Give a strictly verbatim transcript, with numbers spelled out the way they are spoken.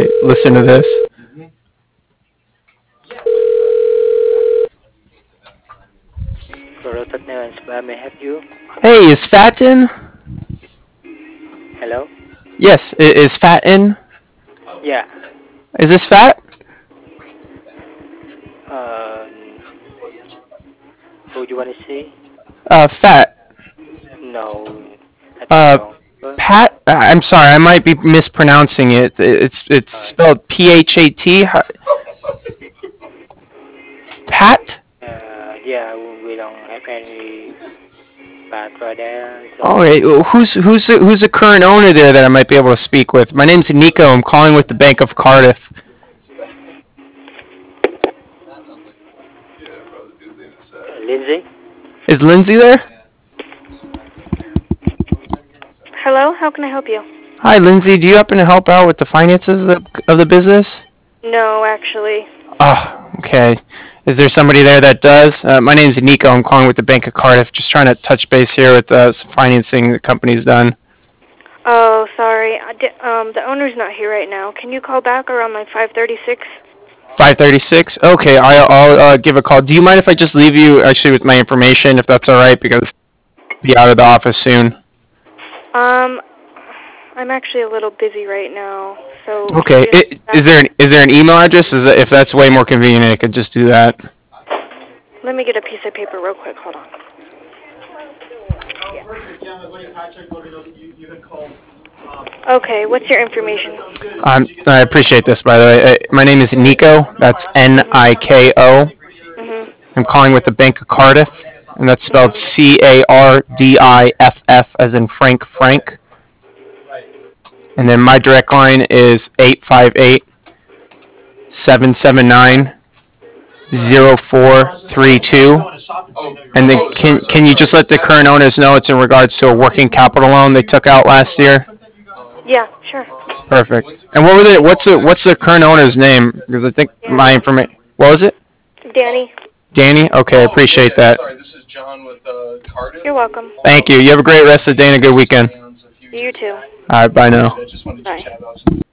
I listen to this. Protect Nevans, may I help you? Hey, is Fat in? Hello? Yes, i- is Fat in? Yeah. Is this Fat? Um, who do you want to see? Uh, Fat. No, I think Uh, no. Uh, Pat. uh, I'm sorry, I might be mispronouncing it. It's it's spelled P H A T. Pat. uh, yeah, we don't have any bad right there, All so right. well, Who's who's the, who's the current owner there that I might be able to speak with? My name's Nico. I'm calling with the Bank of Cardiff. uh, Lindsay? Is Lindsay there? Hello, how can I help you? Hi, Lindsay. Do you happen to help out with the finances of the, of the business? No, actually. Oh, okay. Is there somebody there that does? Uh, my name's Nico. I'm calling with the Bank of Cardiff. Just trying to touch base here with uh, some financing the company's done. Oh, sorry. I di- um, the owner's not here right now. Can you call back around like five thirty-six? five thirty-six? Okay, I'll, I'll uh, give a call. Do you mind if I just leave you actually with my information, if that's all right? Because I'll be out of the office soon. Um, I'm actually a little busy right now, so. Okay. can I is there an is there an email address? Is that, if that's way more convenient, I could just do that. Let me get a piece of paper real quick. Hold on. Okay, what's your information? Um, I appreciate this, by the way. Uh, my name is Nico. That's N I K O. Mhm. I'm calling with the Bank of Cardiff, and that's spelled C A R D I F F as in Frank Frank. And then my direct line is eight five eight, seven seven nine, zero four three two. And then can can you just let the current owners know it's in regards to a working capital loan they took out last year? Yeah, sure. Perfect. And what were the what's the what's the current owner's name? Because I think my information. What was it? Danny, Danny. Okay, I appreciate that. you're welcome. Thank you. You have a great rest of the day and a good weekend. You too. All right, bye now. Bye.